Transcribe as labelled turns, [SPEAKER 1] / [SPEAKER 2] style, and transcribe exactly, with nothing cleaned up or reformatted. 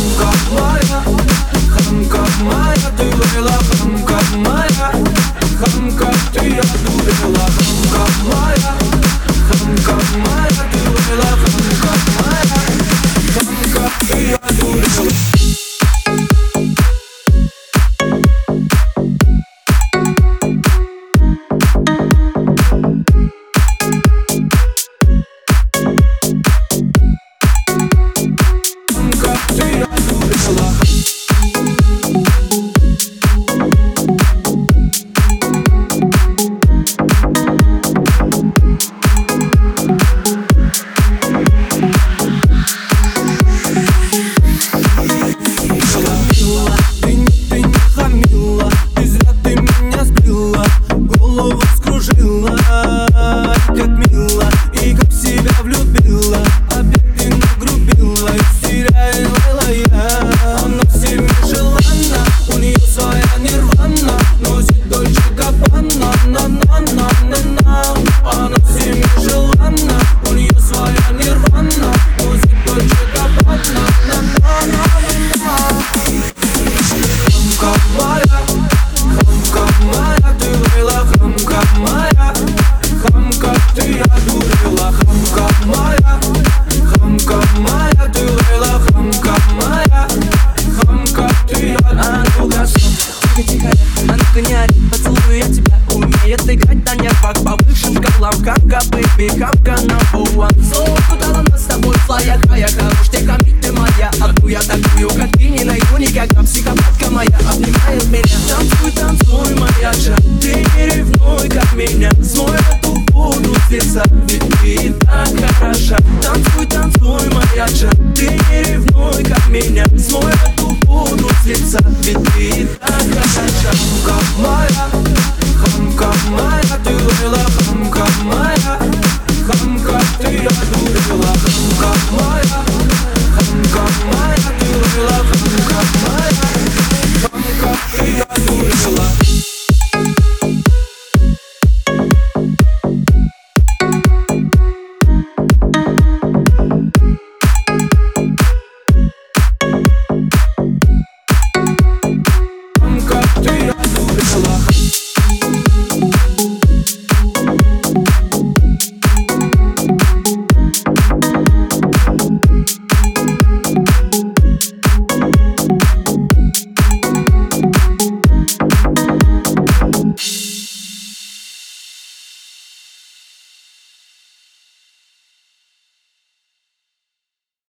[SPEAKER 1] хамка моя, хамка моя, ты Лейла, хамка моя, хамка ты одурела, хамка моя, хамка моя, ты Лейла, хамка моя, хамка ты одурела.
[SPEAKER 2] Поцелую я тебя, умеет играть на нервах по высшим шкалам. Хамка, бэйби, хамка number one. Снова кутала нас с тобой в слоях, а я хорош, те хамить ты моя. Одну я такую, как ты, не найду никогда. Психопатка моя обнимает меня. Танцуй, танцуй, моя же, ты не ревнуй, как меня. Смой эту воду с лица, ведь ты так хороша. Танцуй, танцуй, моя же, ты не ревнуй, как меня.